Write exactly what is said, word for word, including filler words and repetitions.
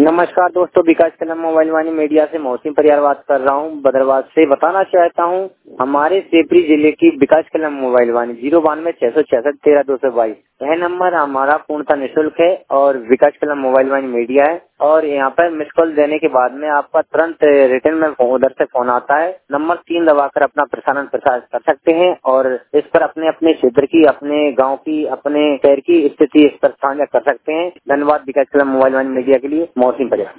नमस्कार दोस्तों, विकास कलम मोबाइल वाणी मीडिया से मौसम परिवार बात कर रहा हूँ बदरवाद से। बताना चाहता हूँ हमारे सेपरी जिले की विकास कलम मोबाइल वाणी जीरो बानवे छह सौ छसठ तेरह दो सौ बाईस यह नंबर हमारा पूर्णतः निःशुल्क है और विकास कलम मोबाइल वाणी मीडिया है। और यहाँ पर मिस कॉल देने के बाद में आपका तुरंत रिटर्न में उधर से फोन आता है। नंबर तीन दबाकर अपना प्रसारण प्रसार कर सकते हैं और इस पर अपने अपने क्षेत्र की, अपने गाँव की, अपने शहर की स्थिति इस पर साझा कर सकते हैं। धन्यवाद विकास कलम मोबाइल वाणी मीडिया के लिए। मौसम परिवार।